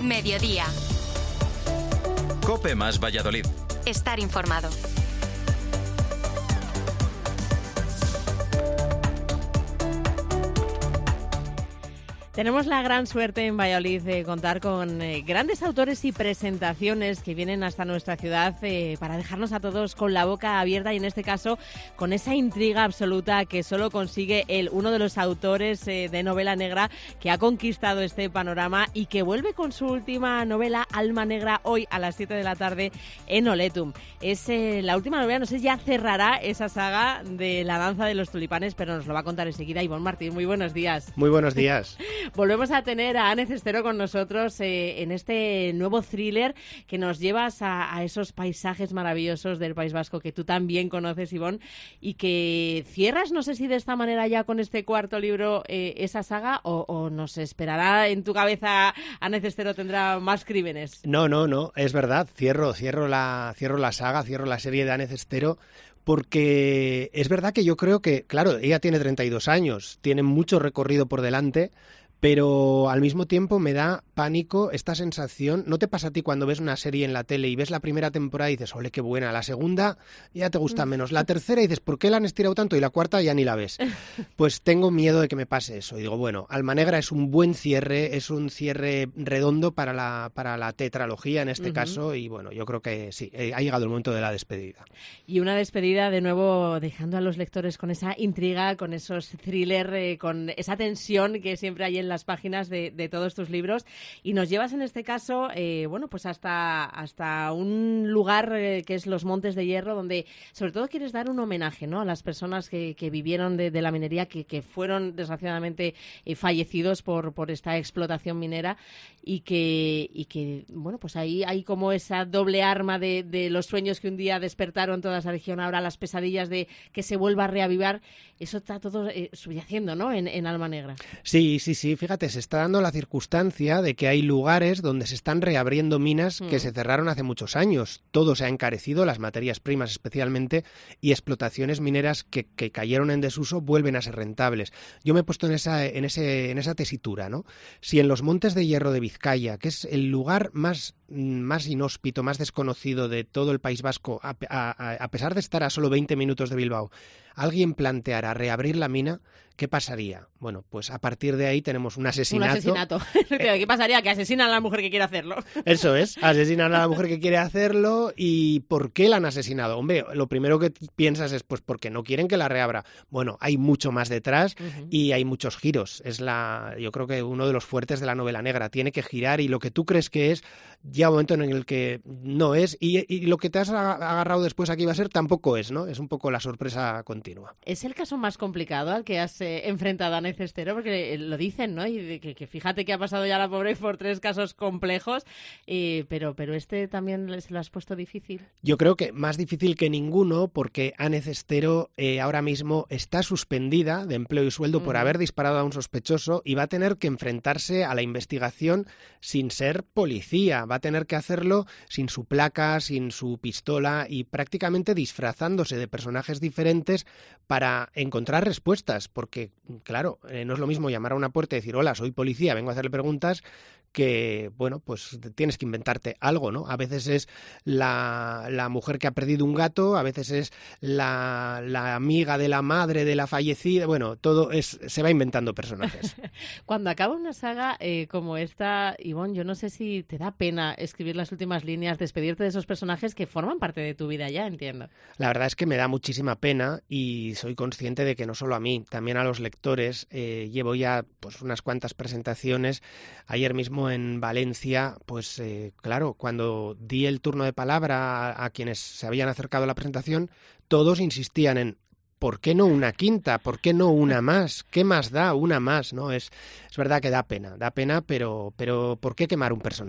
Mediodía. COPE más Valladolid. Estar informado. Tenemos la gran suerte en Valladolid de contar con grandes autores y presentaciones que vienen hasta nuestra ciudad para dejarnos a todos con la boca abierta y en este caso con esa intriga absoluta que solo consigue uno de los autores de novela negra que ha conquistado este panorama y que vuelve con su última novela, Alma Negra, hoy a las 7 de la tarde en Oletum. Es la última novela, no sé, ya cerrará esa saga de La danza de los tulipanes, pero nos lo va a contar enseguida Ivonne Martín. Muy buenos días. Muy buenos días. Volvemos a tener a Ane Cestero con nosotros en este nuevo thriller que nos llevas a esos paisajes maravillosos del País Vasco que tú también conoces, Ivonne, y que cierras, no sé si de esta manera ya con este cuarto libro esa saga o nos esperará en tu cabeza, Ane Cestero tendrá más crímenes. No, es verdad, cierro la saga, cierro la serie de Ane Cestero. Porque es verdad que yo creo que, claro, ella tiene 32 años, tiene mucho recorrido por delante, pero al mismo tiempo me da pánico esta sensación. ¿No te pasa a ti cuando ves una serie en la tele y ves la primera temporada y dices, ole, qué buena, la segunda ya te gusta menos, la tercera y dices, ¿por qué la han estirado tanto? Y la cuarta ya ni la ves. Pues tengo miedo de que me pase eso. Y digo, bueno, Alma Negra es un buen cierre, es un cierre redondo para la tetralogía en este caso, y bueno, yo creo que sí, ha llegado el momento de la despedida. Y una despedida de nuevo dejando a los lectores con esa intriga, con esos thrillers, con esa tensión que siempre hay en las páginas de todos tus libros, y nos llevas en este caso pues hasta un lugar que es los Montes de Hierro, donde sobre todo quieres dar un homenaje, ¿no?, a las personas que vivieron de la minería, que fueron desgraciadamente fallecidos por esta explotación minera, y que bueno, pues ahí hay como esa doble arma de los sueños que un día despertaron toda esa región, ahora las pesadillas de que se vuelva a reavivar. Eso está todo subyaciendo, ¿no?, en Alma Negra. Sí, fíjate, se está dando la circunstancia de que hay lugares donde se están reabriendo minas que se cerraron hace muchos años. Todo se ha encarecido, las materias primas especialmente, y explotaciones mineras que cayeron en desuso vuelven a ser rentables. Yo me he puesto en esa tesitura, ¿no? Si en los Montes de Hierro de Vizcaya, que es el lugar más inhóspito, más desconocido de todo el País Vasco, a pesar de estar a solo 20 minutos de Bilbao, alguien planteara reabrir la mina, ¿qué pasaría? Bueno, pues a partir de ahí tenemos un asesinato. Un asesinato. ¿Qué pasaría? Que asesinan a la mujer que quiere hacerlo. Eso es, asesinan a la mujer que quiere hacerlo. ¿Y por qué la han asesinado? Hombre, lo primero que piensas es, pues, porque no quieren que la reabra. Bueno, hay mucho más detrás y hay muchos giros. Yo creo que uno de los fuertes de la novela negra. Tiene que girar y lo que tú crees que es, llega un momento en el que no es. Y lo que te has agarrado después aquí va a ser, tampoco es, ¿no? Es un poco la sorpresa continua. ¿Es el caso más complicado al que has enfrentado a Ane Cestero? Porque lo dicen, ¿no? Y que fíjate que ha pasado ya la pobre por 3 casos complejos, pero este también se lo has puesto difícil. Yo creo que más difícil que ninguno, porque Ane Cestero ahora mismo está suspendida de empleo y sueldo por haber disparado a un sospechoso y va a tener que enfrentarse a la investigación sin ser policía. Va a tener que hacerlo sin su placa, sin su pistola y prácticamente disfrazándose de personajes diferentes para encontrar respuestas, porque, claro, no es lo mismo llamar a una puerta y decir, hola, soy policía, vengo a hacerle preguntas, que, bueno, pues tienes que inventarte algo, ¿no? A veces es la mujer que ha perdido un gato, a veces es la amiga de la madre de la fallecida, bueno, se va inventando personajes. Cuando acaba una saga como esta, Ivonne, yo no sé si te da pena escribir las últimas líneas, despedirte de esos personajes que forman parte de tu vida ya, entiendo. La verdad es que me da muchísima pena y soy consciente de que no solo a mí, también a los lectores. Llevo ya pues unas cuantas presentaciones. Ayer mismo en Valencia, pues claro, cuando di el turno de palabra a quienes se habían acercado a la presentación, todos insistían en ¿por qué no una quinta? ¿Por qué no una más? ¿Qué más da una más? ¿No? Es verdad que da pena, pero ¿por qué quemar un personaje?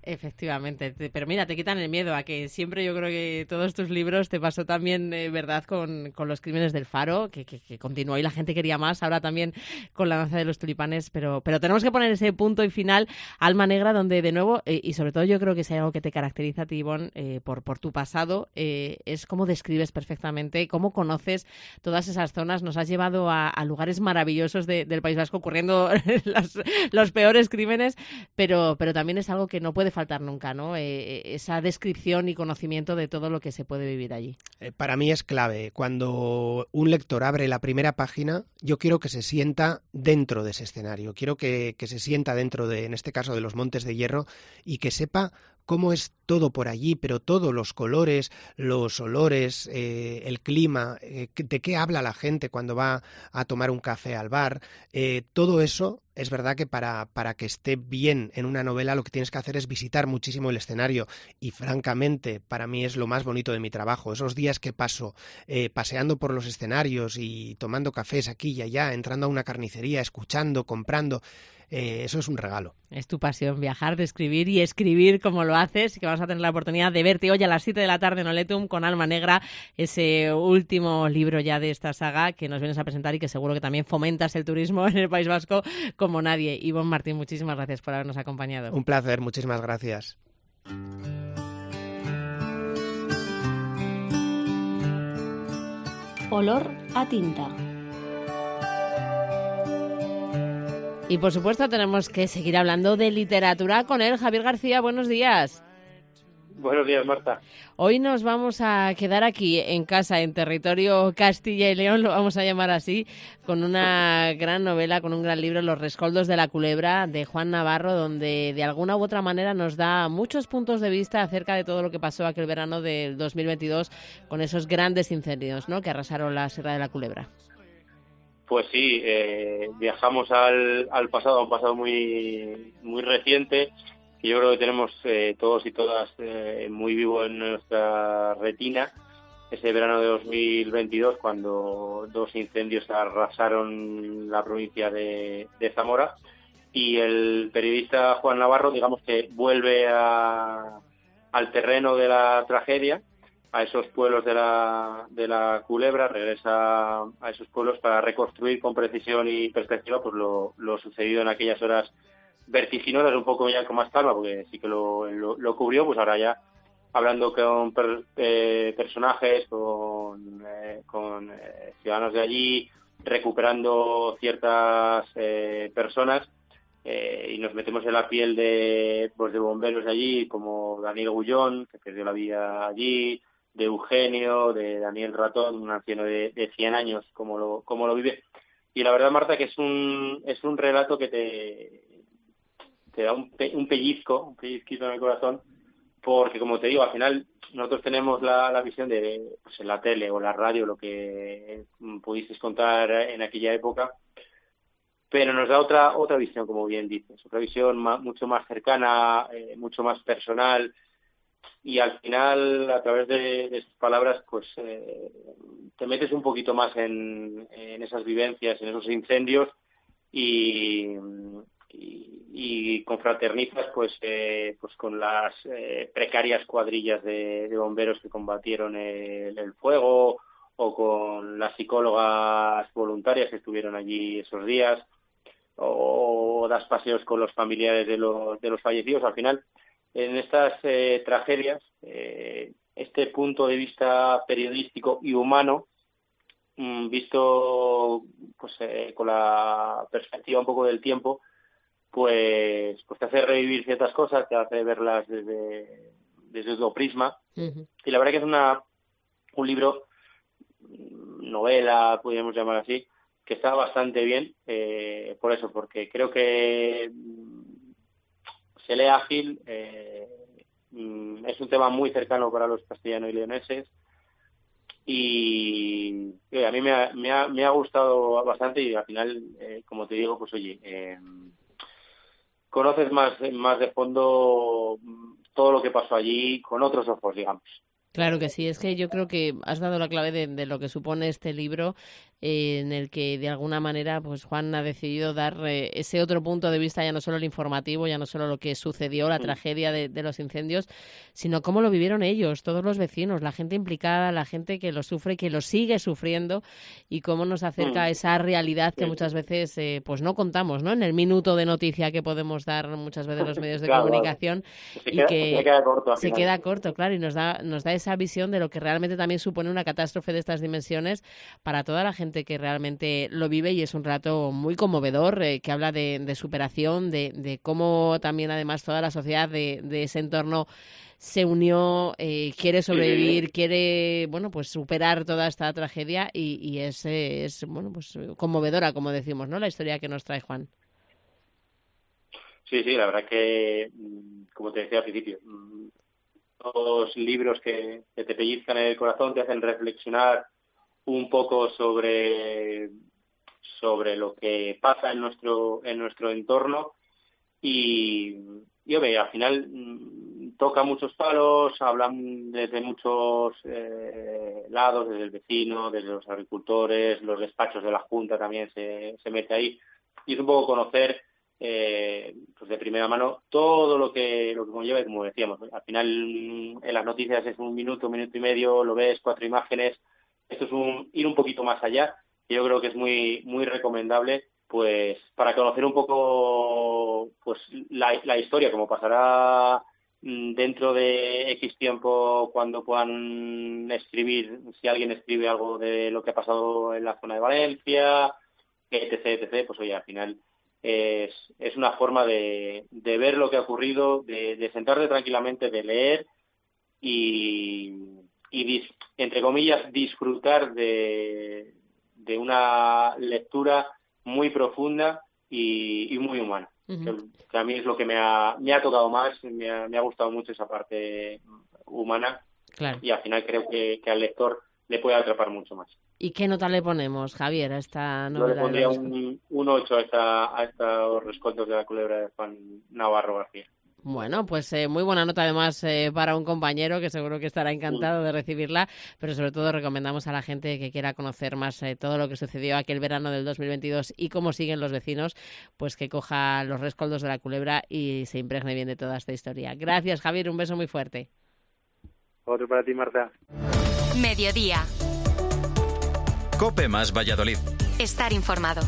Efectivamente, pero mira, te quitan el miedo a que siempre yo creo que todos tus libros te pasó también, ¿verdad?, con los crímenes del Faro, que continuó y la gente quería más, ahora también con la danza de los tulipanes, pero tenemos que poner ese punto y final, Alma Negra, donde de nuevo, y sobre todo yo creo que si hay algo que te caracteriza a ti, Ivonne, por tu pasado, es cómo describes perfectamente, cómo conoces todas esas zonas, nos has llevado a lugares maravillosos del País Vasco, ocurriendo los peores crímenes, pero también es algo que no puede faltar nunca, ¿no? Esa descripción y conocimiento de todo lo que se puede vivir allí. Para mí es clave. Cuando un lector abre la primera página, yo quiero que se sienta dentro de ese escenario. Quiero que se sienta dentro de, en este caso, de los Montes de Hierro y que sepa cómo es todo por allí, pero todos los colores, los olores, el clima, de qué habla la gente cuando va a tomar un café al bar, todo eso. Es verdad que para que esté bien en una novela lo que tienes que hacer es visitar muchísimo el escenario y francamente para mí es lo más bonito de mi trabajo. Esos días que paso paseando por los escenarios y tomando cafés aquí y allá, entrando a una carnicería, escuchando, comprando, eso es un regalo. Es tu pasión, viajar, describir y escribir como lo haces, y que vamos a tener la oportunidad de verte hoy a las 7 de la tarde en Oletum con Alma Negra, ese último libro ya de esta saga que nos vienes a presentar y que seguro que también fomentas el turismo en el País Vasco como nadie. Ivonne Martín, muchísimas gracias por habernos acompañado. Un placer, muchísimas gracias. Olor a tinta. Y por supuesto tenemos que seguir hablando de literatura con él. Javier García, buenos días. Buenos días, Marta. Hoy nos vamos a quedar aquí en casa, en territorio Castilla y León, lo vamos a llamar así, con una gran novela, con un gran libro, Los rescoldos de la culebra, de Juan Navarro, donde de alguna u otra manera nos da muchos puntos de vista acerca de todo lo que pasó aquel verano del 2022 con esos grandes incendios, ¿no?, que arrasaron la Sierra de la Culebra. Pues sí, viajamos al pasado, a un pasado muy reciente, que yo creo que tenemos todos y todas muy vivo en nuestra retina, ese verano de 2022, cuando dos incendios arrasaron la provincia de Zamora, y el periodista Juan Navarro, digamos que vuelve al terreno de la tragedia, a esos pueblos de la Culebra, regresa a esos pueblos para reconstruir con precisión y perspectiva pues lo sucedido en aquellas horas vertiginosas, un poco ya con más calma, porque sí que lo cubrió, pues ahora ya hablando con personajes, con ciudadanos de allí, recuperando ciertas personas, y nos metemos en la piel de bomberos de allí, como Daniel Gullón, que perdió la vida allí, de Eugenio, de Daniel Ratón, un anciano de 100 años, como lo vive. Y la verdad, Marta, que es un relato que te da un pellizquito en el corazón, porque, como te digo, al final nosotros tenemos la visión de pues, en la tele o la radio, lo que pudisteis contar en aquella época, pero nos da otra visión, como bien dices, otra visión mucho más cercana, mucho más personal, y al final, a través de sus palabras, pues te metes un poquito más en esas vivencias, en esos incendios, y confraternizas pues con las precarias cuadrillas de bomberos que combatieron el fuego, o con las psicólogas voluntarias que estuvieron allí esos días, o das paseos con los familiares de los fallecidos. Al final, en estas tragedias, este punto de vista periodístico y humano, visto pues con la perspectiva un poco del tiempo, pues te hace revivir ciertas cosas, te hace verlas desde otro prisma. Uh-huh. Y la verdad que es un libro, novela, podríamos llamar así, que está bastante bien, por eso, porque creo que se lee ágil, es un tema muy cercano para los castellanos y leoneses, y a mí me ha gustado bastante, y al final, como te digo, pues oye, conoces más de fondo todo lo que pasó allí con otros ojos, digamos. Claro que sí, es que yo creo que has dado la clave de lo que supone este libro, en el que de alguna manera pues Juan ha decidido dar ese otro punto de vista, ya no solo el informativo, ya no solo lo que sucedió, la tragedia de los incendios, sino cómo lo vivieron ellos, todos los vecinos, la gente implicada, la gente que lo sufre, que lo sigue sufriendo, y cómo nos acerca a esa realidad que muchas veces pues no contamos, ¿no? En el minuto de noticia que podemos dar muchas veces los medios de comunicación, y que se queda corto, claro, y nos da esa visión de lo que realmente también supone una catástrofe de estas dimensiones para toda la gente que realmente lo vive, y es un relato muy conmovedor que habla de superación, de cómo también además toda la sociedad de ese entorno se unió, quiere sobrevivir, quiere, bueno, pues superar toda esta tragedia, y es bueno, pues conmovedora, como decimos, ¿no? La historia que nos trae Juan. Sí, la verdad que, como te decía al principio, los libros que te pellizcan en el corazón, te hacen reflexionar un poco sobre lo que pasa en nuestro entorno, y hombre, al final toca muchos palos, hablan desde muchos lados, desde el vecino, desde los agricultores, los despachos de la Junta también se mete ahí, y es un poco conocer pues de primera mano todo lo que conlleva, y como decíamos, al final en las noticias es un minuto y medio, lo ves, 4 imágenes. Esto es ir un poquito más allá, que yo creo que es muy muy recomendable, pues para conocer un poco pues la historia, como pasará dentro de X tiempo cuando puedan escribir, si alguien escribe algo de lo que ha pasado en la zona de Valencia, etc., pues oye, al final es una forma de ver lo que ha ocurrido, de sentarte tranquilamente, de leer y entre comillas, disfrutar de una lectura muy profunda y muy humana. Que a mí es lo que me ha tocado más, me ha gustado mucho esa parte humana, claro. Y al final creo que al lector le puede atrapar mucho más. ¿Y qué nota le ponemos, Javier, a esta novela? Yo le pondría un 8 a estos rescoldos de la culebra de Juan Navarro García. Bueno, pues muy buena nota además para un compañero que seguro que estará encantado de recibirla, pero sobre todo recomendamos a la gente que quiera conocer más todo lo que sucedió aquel verano del 2022 y cómo siguen los vecinos, pues que coja los rescoldos de la culebra y se impregne bien de toda esta historia. Gracias, Javier, un beso muy fuerte. Otro para ti, Marta. Mediodía. COPE más Valladolid. Estar informado.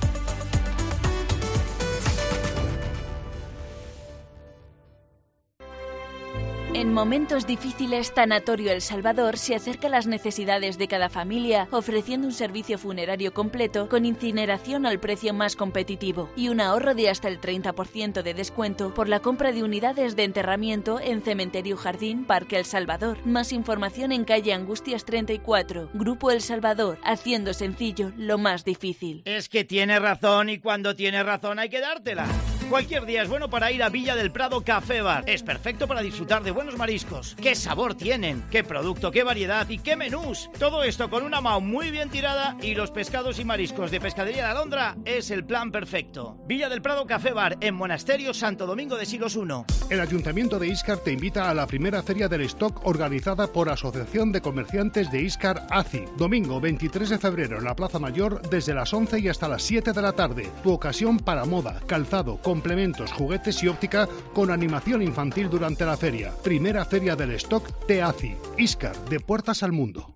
En momentos difíciles, Tanatorio El Salvador se acerca a las necesidades de cada familia, ofreciendo un servicio funerario completo con incineración al precio más competitivo y un ahorro de hasta el 30% de descuento por la compra de unidades de enterramiento en Cementerio Jardín Parque El Salvador. Más información en calle Angustias 34. Grupo El Salvador, haciendo sencillo lo más difícil. Es que tiene razón, y cuando tiene razón hay que dártela. Cualquier día es bueno para ir a Villa del Prado Café Bar. Es perfecto para disfrutar de buenos mariscos. ¿Qué sabor tienen? ¿Qué producto? ¿Qué variedad? ¿Y qué menús? Todo esto con una MAU muy bien tirada, y los pescados y mariscos de Pescadería La Alondra es el plan perfecto. Villa del Prado Café Bar, en Monasterio Santo Domingo de Silos 1. El Ayuntamiento de Íscar te invita a la primera Feria del Stock organizada por Asociación de Comerciantes de Íscar ACI. Domingo 23 de febrero en la Plaza Mayor desde las 11 y hasta las 7 de la tarde. Tu ocasión para moda, calzado, complementos, juguetes y óptica con animación infantil durante la feria. Primera Feria del Stock TEACI. Íscar, de puertas al mundo.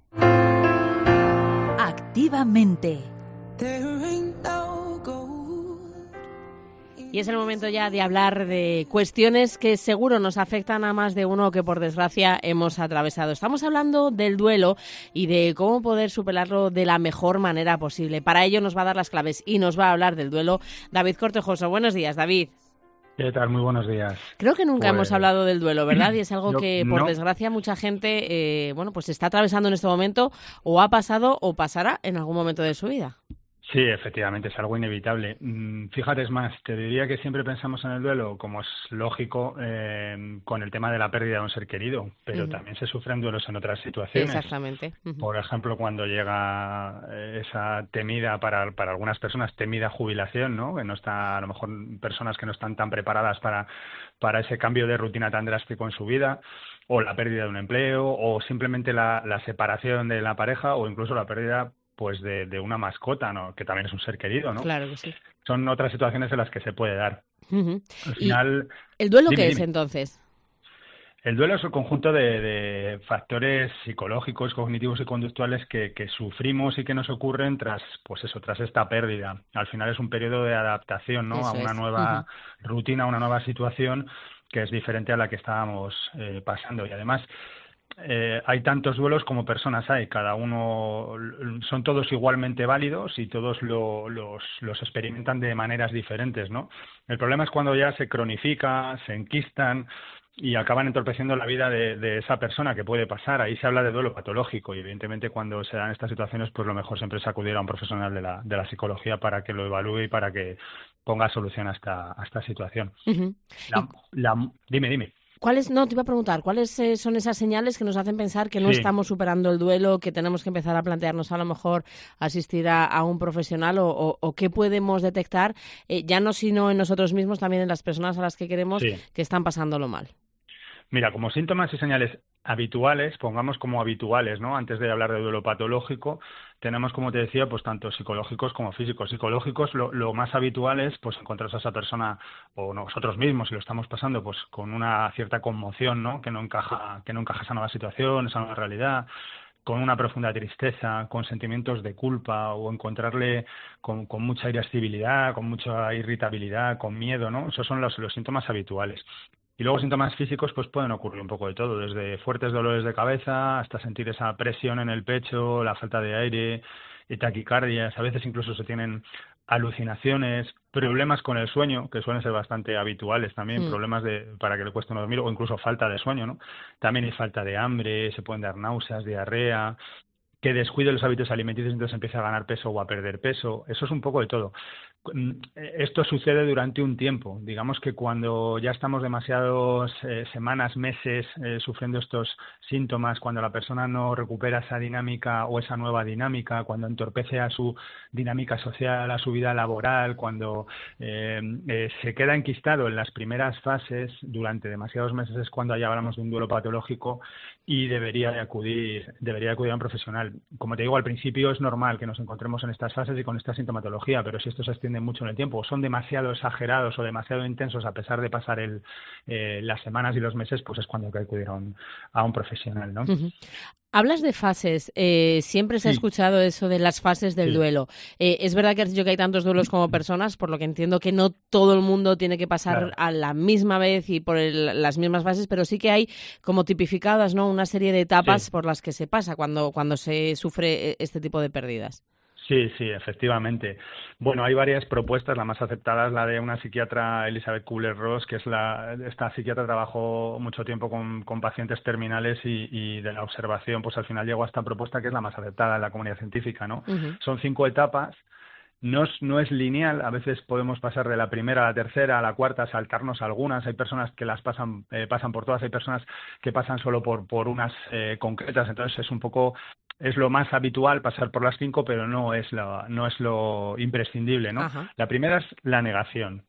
Activamente. Y es el momento ya de hablar de cuestiones que seguro nos afectan a más de uno que por desgracia hemos atravesado. Estamos hablando del duelo y de cómo poder superarlo de la mejor manera posible. Para ello nos va a dar las claves y nos va a hablar del duelo David Cortejoso. Buenos días, David. ¿Qué tal? Muy buenos días. Creo que nunca hemos hablado del duelo, ¿verdad? Y es algo que, por desgracia, mucha gente pues está atravesando en este momento, o ha pasado o pasará en algún momento de su vida. Sí, efectivamente, es algo inevitable. Fíjate, es más, te diría que siempre pensamos en el duelo, como es lógico, con el tema de la pérdida de un ser querido, pero también se sufren duelos en otras situaciones. Exactamente. Por ejemplo, cuando llega esa temida, para algunas personas, temida jubilación, ¿no? Que no está, a lo mejor, personas que no están tan preparadas para ese cambio de rutina tan drástico en su vida, o la pérdida de un empleo, o simplemente la separación de la pareja, o incluso la pérdida pues de una mascota, ¿no? Que también es un ser querido, ¿no? Claro que sí. Son otras situaciones en las que se puede dar. Uh-huh. Al final, ¿Y el duelo dime, qué es dime. entonces? El duelo es el conjunto de factores psicológicos, cognitivos y conductuales que sufrimos y que nos ocurren tras esta pérdida. Al final es un periodo de adaptación, ¿no? Eso A una es. nueva rutina, a una nueva situación que es diferente a la que estábamos pasando. Y además hay tantos duelos como personas hay. Cada uno, son todos igualmente válidos y todos los experimentan de maneras diferentes, ¿no? El problema es cuando ya se cronifica, se enquistan y acaban entorpeciendo la vida de esa persona, que puede pasar. Ahí se habla de duelo patológico y evidentemente cuando se dan estas situaciones pues lo mejor siempre es acudir a un profesional de la psicología para que lo evalúe y para que ponga solución a esta situación. Uh-huh. Dime. No, te iba a preguntar, ¿cuáles son esas señales que nos hacen pensar que no estamos superando el duelo, que tenemos que empezar a plantearnos a lo mejor asistir a un profesional o qué podemos detectar, ya no sino en nosotros mismos, también en las personas a las que queremos que están pasándolo mal? Mira, como síntomas y señales habituales, pongamos como habituales, ¿no? Antes de hablar de duelo patológico, tenemos, como te decía, pues tanto psicológicos como físicos. Psicológicos, lo más habitual es pues encontrarse a esa persona o nosotros mismos, si lo estamos pasando, pues con una cierta conmoción, ¿no? Que no encaja esa nueva situación, esa nueva realidad, con una profunda tristeza, con sentimientos de culpa o encontrarle con mucha irascibilidad, con mucha irritabilidad, con miedo, ¿no? Esos son los síntomas habituales. Y luego síntomas físicos pues pueden ocurrir un poco de todo, desde fuertes dolores de cabeza hasta sentir esa presión en el pecho, la falta de aire, y taquicardias, a veces incluso se tienen alucinaciones, problemas con el sueño, que suelen ser bastante habituales también, problemas para que le cueste no dormir o incluso falta de sueño, ¿no? También hay falta de hambre, se pueden dar náuseas, diarrea, que descuide los hábitos alimenticios y entonces empieza a ganar peso o a perder peso. Eso es un poco de todo. Esto sucede durante un tiempo. Digamos que cuando ya estamos demasiadas semanas, meses sufriendo estos síntomas, cuando la persona no recupera esa dinámica o esa nueva dinámica, cuando entorpece a su dinámica social, a su vida laboral, cuando se queda enquistado en las primeras fases durante demasiados meses, es cuando ya hablamos de un duelo patológico y debería de acudir a un profesional. Como te digo, al principio es normal que nos encontremos en estas fases y con esta sintomatología, pero si esto se extiende mucho en el tiempo o son demasiado exagerados o demasiado intensos a pesar de pasar las semanas y los meses, pues es cuando hay que acudir a un profesional, ¿no? Uh-huh. Hablas de fases. Siempre se ha escuchado eso de las fases del duelo. Es verdad que has dicho que hay tantos duelos como personas, por lo que entiendo que no todo el mundo tiene que pasar a la misma vez y por las mismas fases, pero sí que hay como tipificadas, ¿no? Una serie de etapas por las que se pasa cuando se sufre este tipo de pérdidas. Sí, efectivamente. Bueno, hay varias propuestas. La más aceptada es la de una psiquiatra, Elizabeth Kubler-Ross, que es esta psiquiatra trabajó mucho tiempo con pacientes terminales y de la observación, pues al final llegó a esta propuesta que es la más aceptada en la comunidad científica, ¿no? Uh-huh. Son 5 etapas. No es lineal, a veces podemos pasar de la primera a la tercera, a la cuarta, saltarnos algunas. Hay personas que las pasan por todas, hay personas que pasan solo por unas concretas. Entonces es lo más habitual pasar por las 5, pero no es lo imprescindible, ¿no? Ajá. La primera es la negación.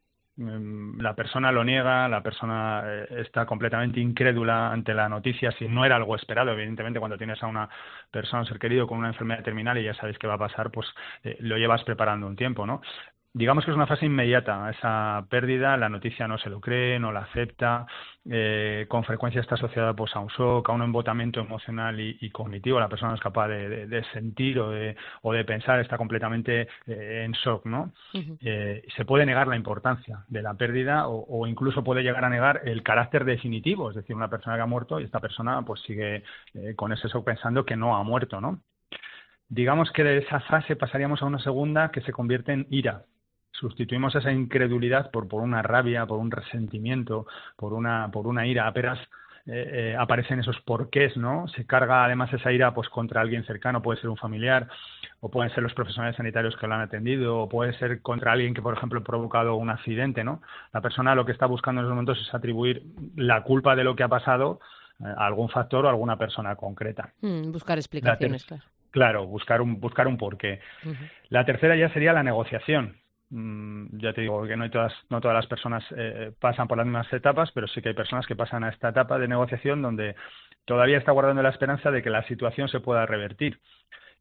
La persona lo niega, la persona está completamente incrédula ante la noticia, si no era algo esperado. Evidentemente, cuando tienes a una persona, un ser querido con una enfermedad terminal y ya sabes qué va a pasar, pues lo llevas preparando un tiempo, ¿no? Digamos que es una fase inmediata, esa pérdida, la noticia no se lo cree, no la acepta, con frecuencia está asociada pues a un shock, a un embotamiento emocional y cognitivo. La persona no es capaz de sentir o de pensar, está completamente en shock, ¿no? Uh-huh. Se puede negar la importancia de la pérdida o incluso puede llegar a negar el carácter definitivo, es decir, una persona que ha muerto y esta persona pues sigue con ese shock pensando que no ha muerto, ¿no? Digamos que de esa fase pasaríamos a una segunda que se convierte en ira. Sustituimos esa incredulidad por una rabia, por un resentimiento, por una ira. Apenas aparecen esos porqués, ¿no? Se carga además esa ira pues contra alguien cercano, puede ser un familiar, o pueden ser los profesionales sanitarios que lo han atendido, o puede ser contra alguien que, por ejemplo, ha provocado un accidente, ¿no? La persona lo que está buscando en esos momentos es atribuir la culpa de lo que ha pasado a algún factor o a alguna persna concreta. Buscar explicaciones, claro. Claro, buscar un porqué. Uh-huh. La tercera ya sería la negociación. Ya te digo que no todas las personas pasan por las mismas etapas, pero sí que hay personas que pasan a esta etapa de negociación donde todavía está guardando la esperanza de que la situación se pueda revertir.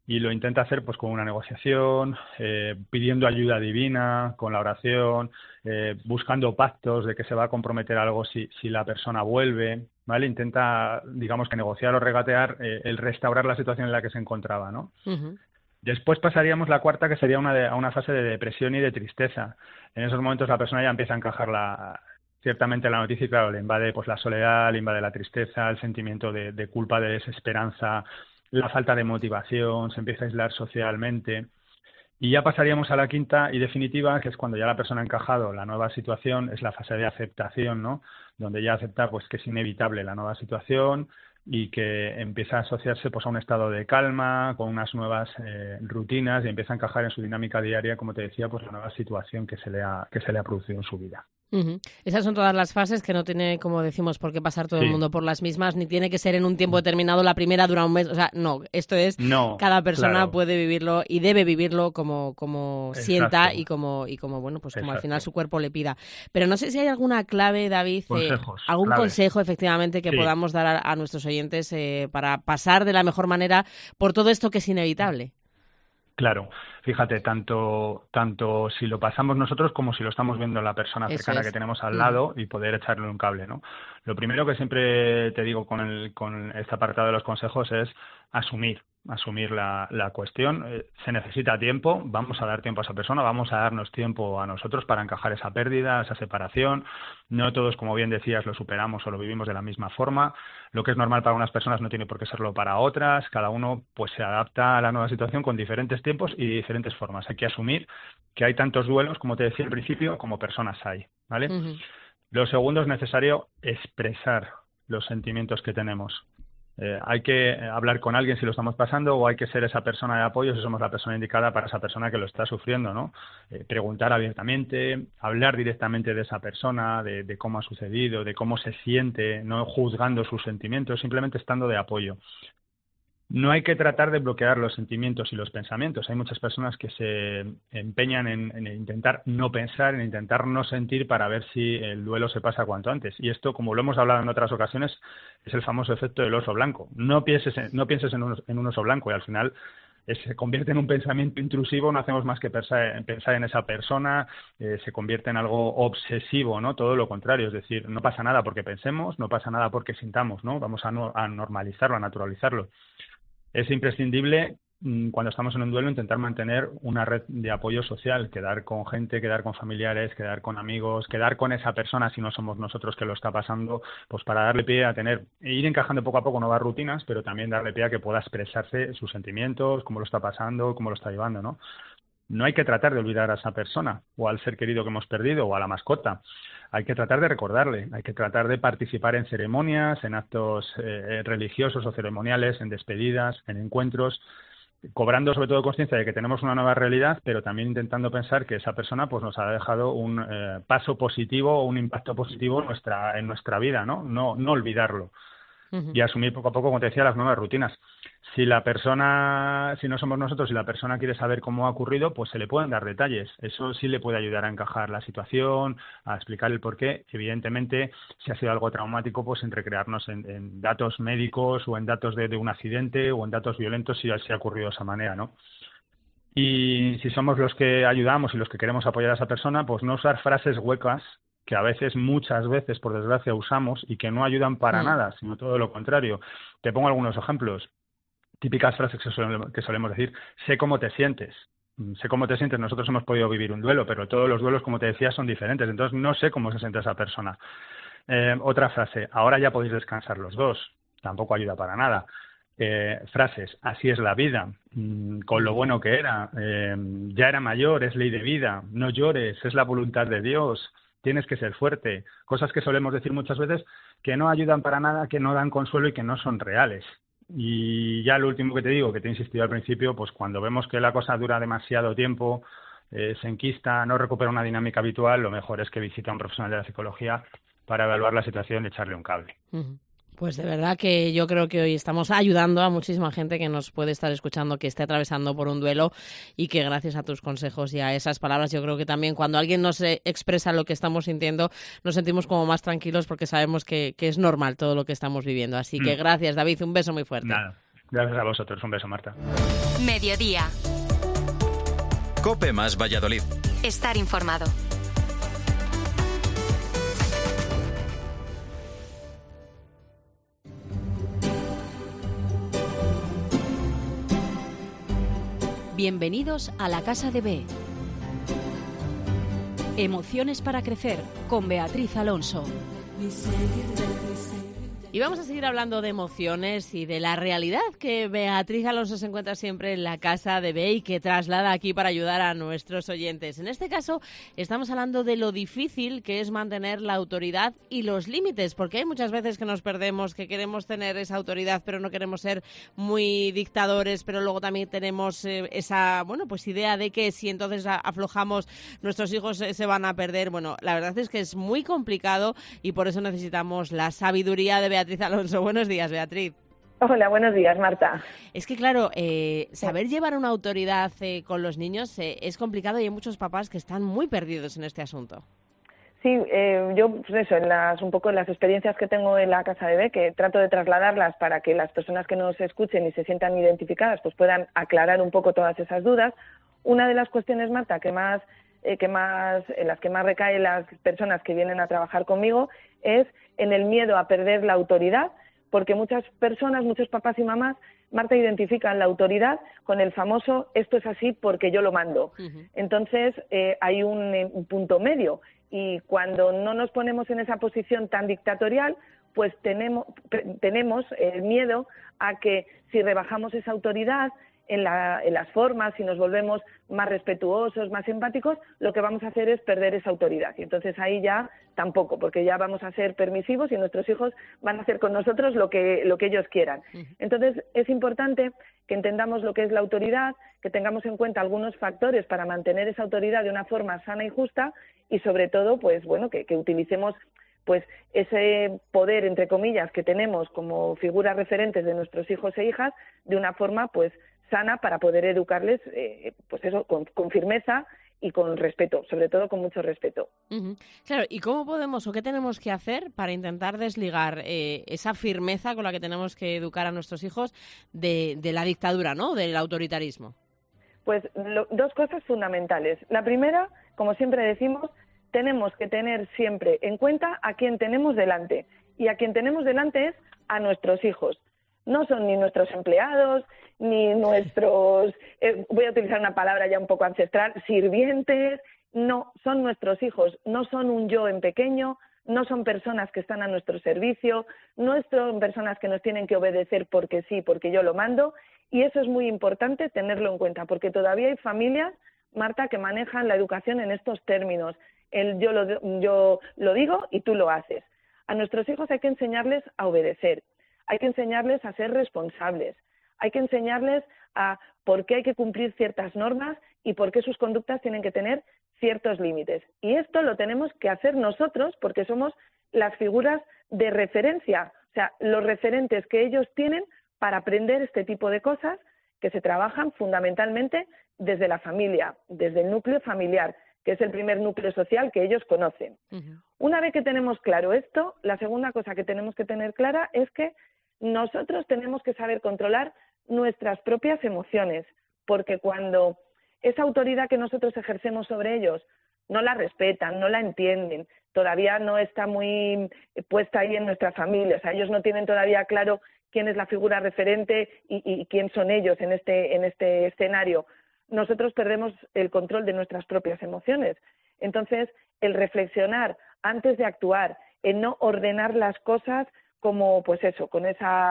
y lo intenta hacer pues con una negociación, pidiendo ayuda divina, con la oración, buscando pactos de que se va a comprometer algo si la persona vuelve, ¿vale? Intenta, digamos que negociar o regatear el restaurar la situación en la que se encontraba, ¿no? Uh-huh. Después pasaríamos la cuarta, que sería a una fase de depresión y de tristeza. En esos momentos la persona ya empieza a encajar ciertamente la noticia y, claro, le invade pues la soledad, le invade la tristeza, el sentimiento de culpa, de desesperanza, la falta de motivación, se empieza a aislar socialmente. Y ya pasaríamos a la quinta y definitiva, que es cuando ya la persona ha encajado la nueva situación, es la fase de aceptación, ¿no? Donde ya acepta pues que es inevitable la nueva situación y que empieza a asociarse pues a un estado de calma, con unas nuevas rutinas, y empieza a encajar en su dinámica diaria, como te decía, pues la nueva situación que se le ha producido en su vida. Uh-huh. Esas son todas las fases, que no tiene, como decimos, por qué pasar todo el mundo por las mismas, ni tiene que ser en un tiempo determinado. La primera dura un mes, o sea, no, esto es, cada persona puede vivirlo y debe vivirlo como sienta y como bueno, pues como al final su cuerpo le pida. Pero no sé si hay alguna clave, David, algún consejo efectivamente que podamos dar a nuestros oyentes para pasar de la mejor manera por todo esto que es inevitable. Claro, fíjate, tanto si lo pasamos nosotros como si lo estamos viendo la persona cercana que tenemos al lado, y poder echarle un cable, ¿no? Lo primero que siempre te digo con este apartado de los consejos es asumir la cuestión. Se necesita tiempo, vamos a dar tiempo a esa persona, vamos a darnos tiempo a nosotros para encajar esa pérdida, esa separación. No todos, como bien decías, lo superamos o lo vivimos de la misma forma. Lo que es normal para unas personas no tiene por qué serlo para otras. Cada uno pues se adapta a la nueva situación con diferentes tiempos y diferentes formas. Hay que asumir que hay tantos duelos, como te decía al principio, como personas hay, ¿vale? Uh-huh. Lo segundo, es necesario expresar los sentimientos que tenemos. Hay que hablar con alguien si lo estamos pasando, o hay que ser esa persona de apoyo si somos la persona indicada para esa persona que lo está sufriendo, ¿no? Preguntar abiertamente, hablar directamente de esa persona, de cómo ha sucedido, de cómo se siente, no juzgando sus sentimientos, simplemente estando de apoyo. No hay que tratar de bloquear los sentimientos y los pensamientos. Hay muchas personas que se empeñan en intentar no pensar, en intentar no sentir, para ver si el duelo se pasa cuanto antes. Y esto, como lo hemos hablado en otras ocasiones, es el famoso efecto del oso blanco. No pienses en un oso blanco, y al final se convierte en un pensamiento intrusivo. No hacemos más que pensar en esa persona, se convierte en algo obsesivo, ¿no? Todo lo contrario, es decir, no pasa nada porque pensemos, no pasa nada porque sintamos, ¿no? Vamos a normalizarlo, a naturalizarlo. Es imprescindible, cuando estamos en un duelo, intentar mantener una red de apoyo social, quedar con gente, quedar con familiares, quedar con amigos, quedar con esa persona si no somos nosotros que lo está pasando, pues para darle pie a ir encajando poco a poco nuevas rutinas, pero también darle pie a que pueda expresarse sus sentimientos, cómo lo está pasando, cómo lo está llevando, ¿no? No hay que tratar de olvidar a esa persona, o al ser querido que hemos perdido, o a la mascota. Hay que tratar de recordarle, hay que tratar de participar en ceremonias, en actos religiosos o ceremoniales, en despedidas, en encuentros, cobrando sobre todo conciencia de que tenemos una nueva realidad, pero también intentando pensar que esa persona pues nos ha dejado un paso positivo o un impacto positivo en nuestra vida, ¿no? No olvidarlo. Uh-huh. Y asumir poco a poco, como te decía, las nuevas rutinas. Si no somos nosotros, si la persona quiere saber cómo ha ocurrido, pues se le pueden dar detalles. Eso sí le puede ayudar a encajar la situación, a explicar el porqué. Evidentemente, si ha sido algo traumático, pues en recrearnos en datos médicos, o en datos de un accidente, o en datos violentos, si ha ocurrido de esa manera, ¿no? Y si somos los que ayudamos y los que queremos apoyar a esa persona, pues no usar frases huecas que muchas veces, por desgracia, usamos y que no ayudan para nada, sino todo lo contrario. Te pongo algunos ejemplos. Típicas frases que solemos decir: sé cómo te sientes. Sé cómo te sientes. Nosotros hemos podido vivir un duelo, pero todos los duelos, como te decía, son diferentes. Entonces no sé cómo se siente esa persona. Otra frase: ahora ya podéis descansar los dos. Tampoco ayuda para nada. Frases: así es la vida, con lo bueno que era, ya era mayor, es ley de vida, no llores, es la voluntad de Dios, tienes que ser fuerte. Cosas que solemos decir muchas veces que no ayudan para nada, que no dan consuelo y que no son reales. Y ya lo último que te digo, que te he insistido al principio, pues cuando vemos que la cosa dura demasiado tiempo, se enquista, no recupera una dinámica habitual, lo mejor es que visite a un profesional de la psicología para evaluar la situación y echarle un cable. Uh-huh. Pues de verdad que yo creo que hoy estamos ayudando a muchísima gente que nos puede estar escuchando, que esté atravesando por un duelo, y que gracias a tus consejos y a esas palabras, yo creo que también cuando alguien nos expresa lo que estamos sintiendo, nos sentimos como más tranquilos, porque sabemos que es normal todo lo que estamos viviendo. Así que gracias, David, un beso muy fuerte. Nada. Gracias a vosotros. Un beso, Marta. Mediodía. COPE más Valladolid. Estar informado. Bienvenidos a la Casa de B. Emociones para crecer con Beatriz Alonso. Y vamos a seguir hablando de emociones y de la realidad que Beatriz Alonso se encuentra siempre en la Casa de B y que traslada aquí para ayudar a nuestros oyentes. En este caso estamos hablando de lo difícil que es mantener la autoridad y los límites, porque hay muchas veces que nos perdemos, que queremos tener esa autoridad pero no queremos ser muy dictadores, pero luego también tenemos esa idea de que si entonces aflojamos nuestros hijos se van a perder. Bueno, la verdad es que es muy complicado y por eso necesitamos la sabiduría de Beatriz Alonso. Buenos días, Beatriz. Hola, buenos días, Marta. Es que, claro, saber llevar una autoridad con los niños es complicado y hay muchos papás que están muy perdidos en este asunto. Sí, yo, pues eso, un poco en las experiencias que tengo en la Casa de B, que trato de trasladarlas para que las personas que nos escuchen y se sientan identificadas pues puedan aclarar un poco todas esas dudas. Una de las cuestiones, Marta, en las que más recaen las personas que vienen a trabajar conmigo es en el miedo a perder la autoridad, porque muchas personas, muchos papás y mamás, Marta, identifican la autoridad con el famoso esto es así porque yo lo mando. Uh-huh. Entonces hay un punto medio y cuando no nos ponemos en esa posición tan dictatorial, pues tenemos el miedo a que si rebajamos esa autoridad en las formas, si nos volvemos más respetuosos, más empáticos, lo que vamos a hacer es perder esa autoridad. Y entonces ahí ya tampoco, porque ya vamos a ser permisivos y nuestros hijos van a hacer con nosotros lo que ellos quieran. Entonces es importante que entendamos lo que es la autoridad, que tengamos en cuenta algunos factores para mantener esa autoridad de una forma sana y justa y sobre todo, pues bueno, que utilicemos pues ese poder, entre comillas, que tenemos como figuras referentes de nuestros hijos e hijas de una forma pues sana para poder educarles pues eso con firmeza y con respeto, sobre todo con mucho respeto. Uh-huh. Claro, ¿y cómo podemos o qué tenemos que hacer para intentar desligar esa firmeza con la que tenemos que educar a nuestros hijos de la dictadura, ¿no?, del autoritarismo? Pues dos cosas fundamentales. La primera, como siempre decimos, tenemos que tener siempre en cuenta a quien tenemos delante. Y a quien tenemos delante es a nuestros hijos. No son ni nuestros empleados, ni nuestros, voy a utilizar una palabra ya un poco ancestral, sirvientes. No, son nuestros hijos. No son un yo en pequeño, no son personas que están a nuestro servicio, no son personas que nos tienen que obedecer porque sí, porque yo lo mando. Y eso es muy importante tenerlo en cuenta, porque todavía hay familias, Marta, que manejan la educación en estos términos. Yo lo digo y tú lo haces. A nuestros hijos hay que enseñarles a obedecer, hay que enseñarles a ser responsables, hay que enseñarles a por qué hay que cumplir ciertas normas y por qué sus conductas tienen que tener ciertos límites. Y esto lo tenemos que hacer nosotros porque somos las figuras de referencia, o sea, los referentes que ellos tienen para aprender este tipo de cosas que se trabajan fundamentalmente desde la familia, desde el núcleo familiar, que es el primer núcleo social que ellos conocen. Uh-huh. Una vez que tenemos claro esto, la segunda cosa que tenemos que tener clara es que nosotros tenemos que saber controlar nuestras propias emociones, porque cuando esa autoridad que nosotros ejercemos sobre ellos no la respetan, no la entienden, todavía no está muy puesta ahí en nuestra familia, o sea, ellos no tienen todavía claro quién es la figura referente y quién son ellos en este escenario, nosotros perdemos el control de nuestras propias emociones. Entonces, el reflexionar antes de actuar, en no ordenar las cosas como, pues eso, con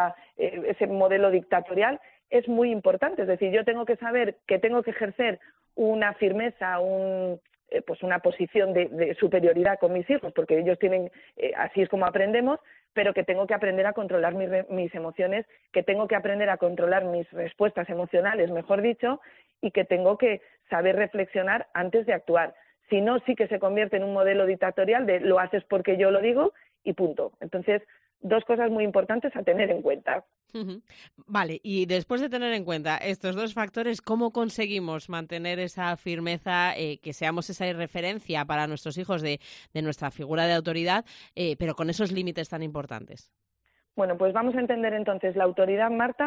ese modelo dictatorial, es muy importante. Es decir, yo tengo que saber que tengo que ejercer una firmeza, pues una posición de superioridad con mis hijos, porque ellos tienen, así es como aprendemos, pero que tengo que aprender a controlar mis emociones, que tengo que aprender a controlar mis respuestas emocionales, mejor dicho, y que tengo que saber reflexionar antes de actuar. Si no, sí que se convierte en un modelo dictatorial de lo haces porque yo lo digo y punto. Entonces, dos cosas muy importantes a tener en cuenta. Uh-huh. Vale, y después de tener en cuenta estos dos factores, ¿cómo conseguimos mantener esa firmeza, que seamos esa referencia para nuestros hijos de nuestra figura de autoridad, pero con esos límites tan importantes? Bueno, pues vamos a entender entonces la autoridad, Marta,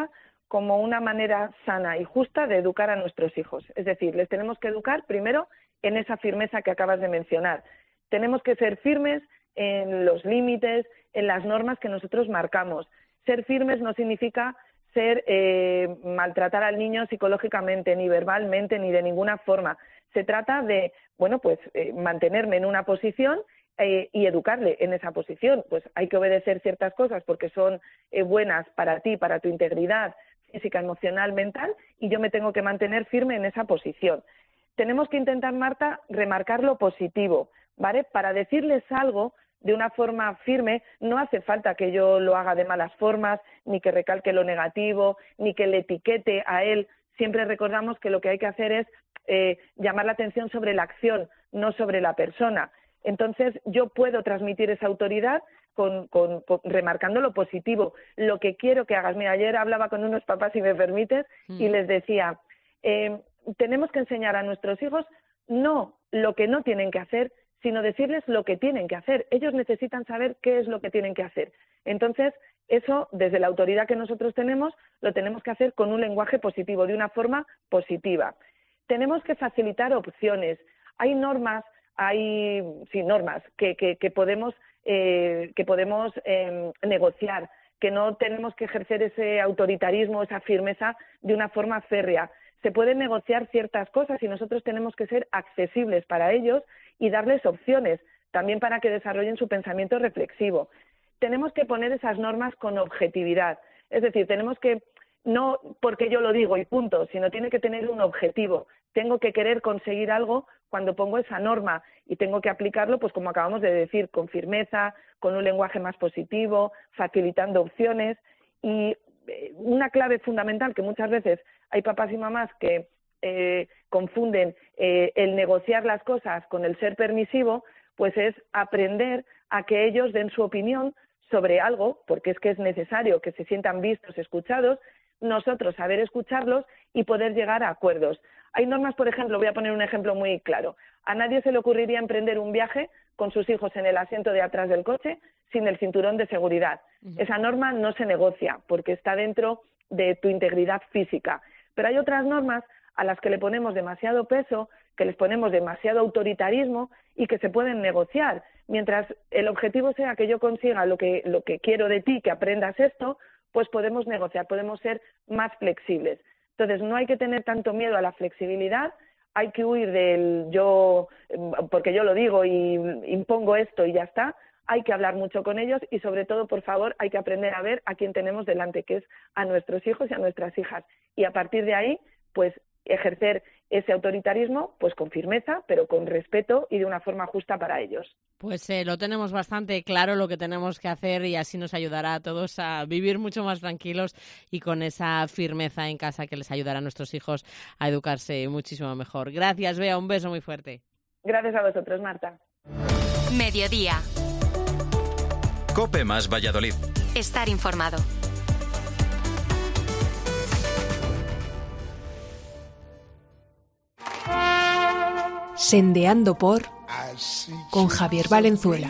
como una manera sana y justa de educar a nuestros hijos. Es decir, les tenemos que educar primero en esa firmeza que acabas de mencionar. Tenemos que ser firmes en los límites, en las normas que nosotros marcamos. Ser firmes no significa maltratar al niño psicológicamente, ni verbalmente, ni de ninguna forma. Se trata de, mantenerme en una posición y educarle en esa posición. Pues hay que obedecer ciertas cosas porque son buenas para ti, para tu integridad física, emocional, mental, y yo me tengo que mantener firme en esa posición. Tenemos que intentar, Marta, remarcar lo positivo, ¿vale? Para decirles algo de una forma firme, no hace falta que yo lo haga de malas formas, ni que recalque lo negativo, ni que le etiquete a él. Siempre recordamos que lo que hay que hacer es llamar la atención sobre la acción, no sobre la persona. Entonces, yo puedo transmitir esa autoridad remarcando lo positivo, lo que quiero que hagas. Mira, ayer hablaba con unos papás, si me permites, y les decía, tenemos que enseñar a nuestros hijos no lo que no tienen que hacer, sino decirles lo que tienen que hacer. Ellos necesitan saber qué es lo que tienen que hacer. Entonces, eso, desde la autoridad que nosotros tenemos, lo tenemos que hacer con un lenguaje positivo, de una forma positiva. Tenemos que facilitar opciones. Hay normas, normas que podemos negociar, que no tenemos que ejercer ese autoritarismo, esa firmeza de una forma férrea. Se pueden negociar ciertas cosas y nosotros tenemos que ser accesibles para ellos y darles opciones, también para que desarrollen su pensamiento reflexivo. Tenemos que poner esas normas con objetividad, es decir, tenemos que, no porque yo lo digo y punto, sino tiene que tener un objetivo. Tengo que querer conseguir algo cuando pongo esa norma y tengo que aplicarlo, pues como acabamos de decir, con firmeza, con un lenguaje más positivo, facilitando opciones. Y una clave fundamental que muchas veces hay papás y mamás que confunden el negociar las cosas con el ser permisivo, pues es aprender a que ellos den su opinión sobre algo, porque es que es necesario que se sientan vistos, escuchados, nosotros saber escucharlos y poder llegar a acuerdos. Hay normas, por ejemplo, voy a poner un ejemplo muy claro. A nadie se le ocurriría emprender un viaje con sus hijos en el asiento de atrás del coche sin el cinturón de seguridad. Esa norma no se negocia porque está dentro de tu integridad física. Pero hay otras normas a las que le ponemos demasiado peso, que les ponemos demasiado autoritarismo y que se pueden negociar. Mientras el objetivo sea que yo consiga lo que quiero de ti, que aprendas esto, pues podemos negociar, podemos ser más flexibles. Entonces, no hay que tener tanto miedo a la flexibilidad, hay que huir del yo, porque yo lo digo y impongo esto y ya está. Hay que hablar mucho con ellos y, sobre todo, por favor, hay que aprender a ver a quién tenemos delante, que es a nuestros hijos y a nuestras hijas. Y a partir de ahí, pues, ejercer ese autoritarismo, pues con firmeza, pero con respeto y de una forma justa para ellos. Pues lo tenemos bastante claro lo que tenemos que hacer y así nos ayudará a todos a vivir mucho más tranquilos y con esa firmeza en casa que les ayudará a nuestros hijos a educarse muchísimo mejor. Gracias, Bea, un beso muy fuerte. Gracias a vosotros, Marta. Mediodía. COPE más Valladolid. Estar informado. Sendeando por con Javier Valenzuela.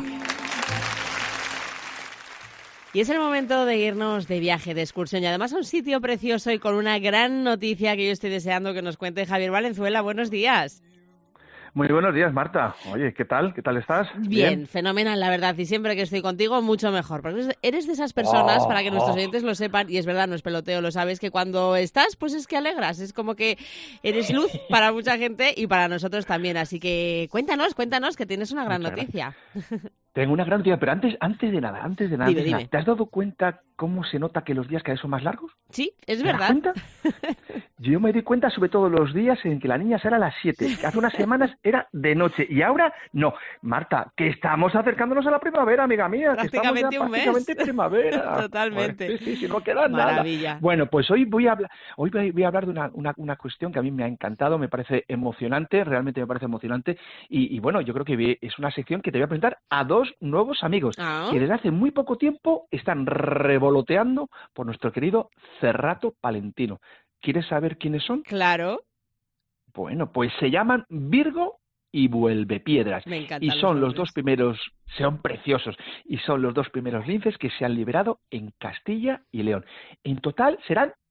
Y es el momento de irnos de viaje, de excursión y además a un sitio precioso y con una gran noticia que yo estoy deseando que nos cuente Javier Valenzuela. Buenos días. Muy buenos días, Marta. Oye, ¿qué tal? ¿Qué tal estás? Bien, fenomenal, la verdad. Y siempre que estoy contigo, mucho mejor. Porque eres de esas personas, para que nuestros oyentes lo sepan, y es verdad, no es peloteo, lo sabes, que cuando estás, pues es que alegras. Es como que eres luz para mucha gente y para nosotros también. Así que cuéntanos, que tienes una gran noticia. Tengo una gran noticia, pero antes de nada, Dime. ¿te has dado cuenta cómo se nota que los días cada vez son más largos? Sí, es ¿Te verdad. das cuenta? Yo me doy cuenta sobre todo los días en que la niña sale a las 7, que hace unas semanas era de noche y ahora no. Marta, que estamos acercándonos a la primavera, amiga mía, que estamos ya prácticamente primavera. Totalmente. Sí, no queda nada. Maravilla. Bueno, pues hoy voy a hablar de una cuestión que a mí me ha encantado, me parece emocionante, realmente me parece emocionante y bueno, yo creo que es una sección que te voy a presentar a dos nuevos amigos que desde hace muy poco tiempo están revoloteando por nuestro querido Cerrato Palentino. ¿Quieres saber quiénes son? Claro. Bueno, pues se llaman Virgo y Vuelvepiedras. Me encantan y son los dos primeros, son preciosos, y son los dos primeros linces que se han liberado en Castilla y León. En total serán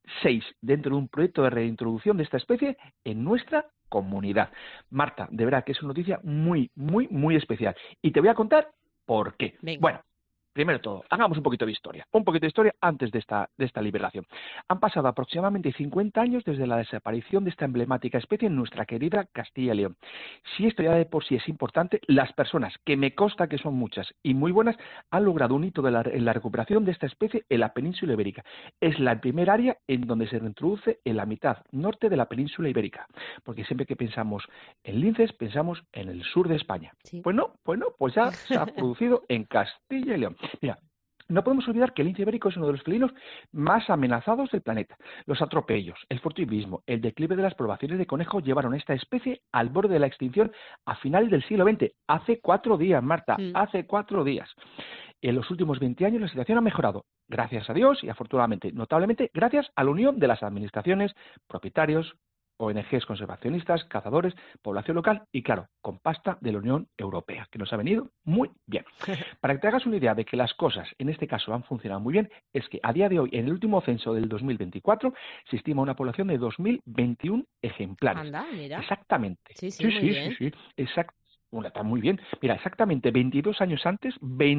6 dentro de un proyecto de reintroducción de esta especie en nuestra comunidad. Marta, de verdad que es una noticia muy, muy, muy especial. Y te voy a contar por qué. Venga. Bueno, primero de todo, hagamos un poquito de historia antes de esta liberación. Han pasado aproximadamente 50 años desde la desaparición de esta emblemática especie en nuestra querida Castilla y León. Si esto ya de por sí es importante, las personas, que me consta que son muchas y muy buenas, han logrado un hito en la recuperación de esta especie en la península ibérica. Es la primera área en donde se reintroduce en la mitad norte de la península ibérica, porque siempre que pensamos en linces, pensamos en el sur de España. Sí. Pues ya se ha producido en Castilla y León. Mira, no podemos olvidar que el lince ibérico es uno de los felinos más amenazados del planeta. Los atropellos, el furtivismo, el declive de las poblaciones de conejo llevaron a esta especie al borde de la extinción a finales del siglo XX. Hace 4 días, Marta, hace 4 días. En los últimos 20 años la situación ha mejorado, gracias a Dios y afortunadamente, notablemente, gracias a la unión de las administraciones, propietarios, ONGs conservacionistas, cazadores, población local y, claro, con pasta de la Unión Europea, que nos ha venido muy bien. Para que te hagas una idea de que las cosas, en este caso, han funcionado muy bien, es que a día de hoy, en el último censo del 2024, se estima una población de 2.021 ejemplares. Anda, mira. Exactamente. Sí, Exacto. Está muy bien. Mira, exactamente 22 años antes,